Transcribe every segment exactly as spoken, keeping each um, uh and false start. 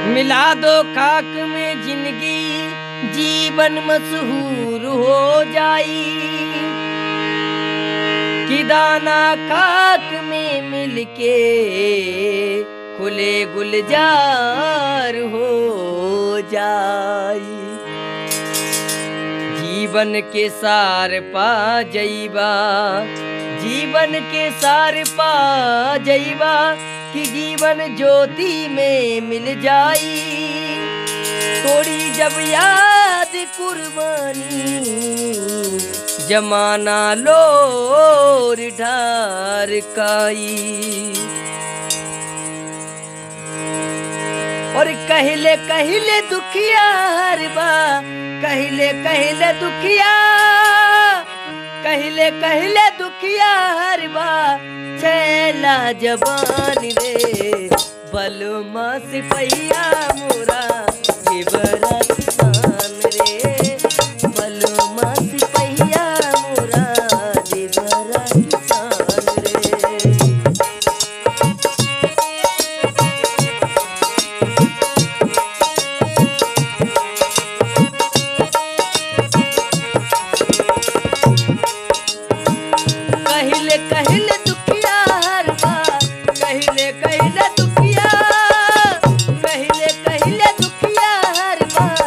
मिला दो खाक में जिंदगी जीवन मशहूर हो जाई कि दाना खाक में मिलके खुले गुलजार हो जाई। जीवन के सार पा जइबा जीवन के सार पा जइबा कि जीवन ज्योति में मिल जाई। थोड़ी जब याद कुर्बानी जमाना लोर ढार काई। और कहले कहले दुखिया हर बा कहले कहले दुखिया कहले कहले दुखिया हर बा छैला जबान रे बलमा सिपहिया मोरा देवरा किसान रे बलमा सिपहिया मोरा देवरा किसान रे। कहले कहले दुखिया हर बा कहले कहले दुखिया कहले कहले दुखिया हर बा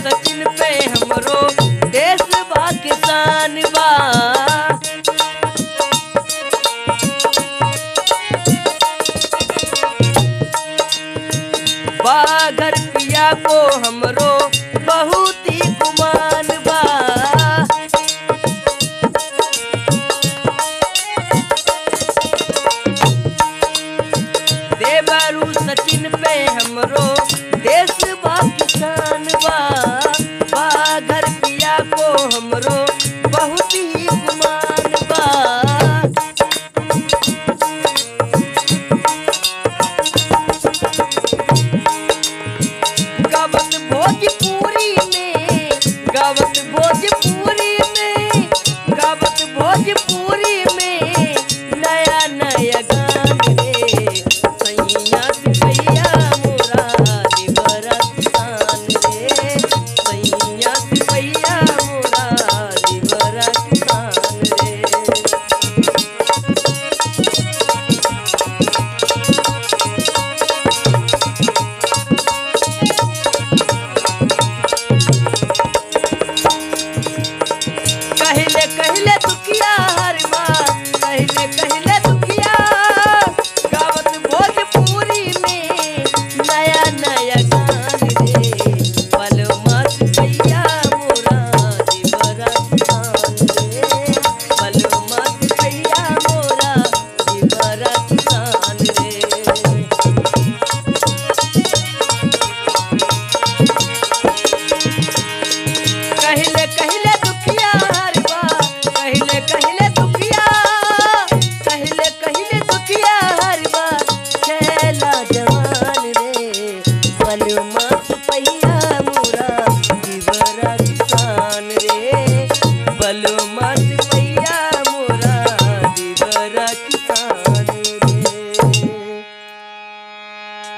सचिन पे हमरो देश बा किसान बा। बाघर पिया को हमरो बहुत ही गुमान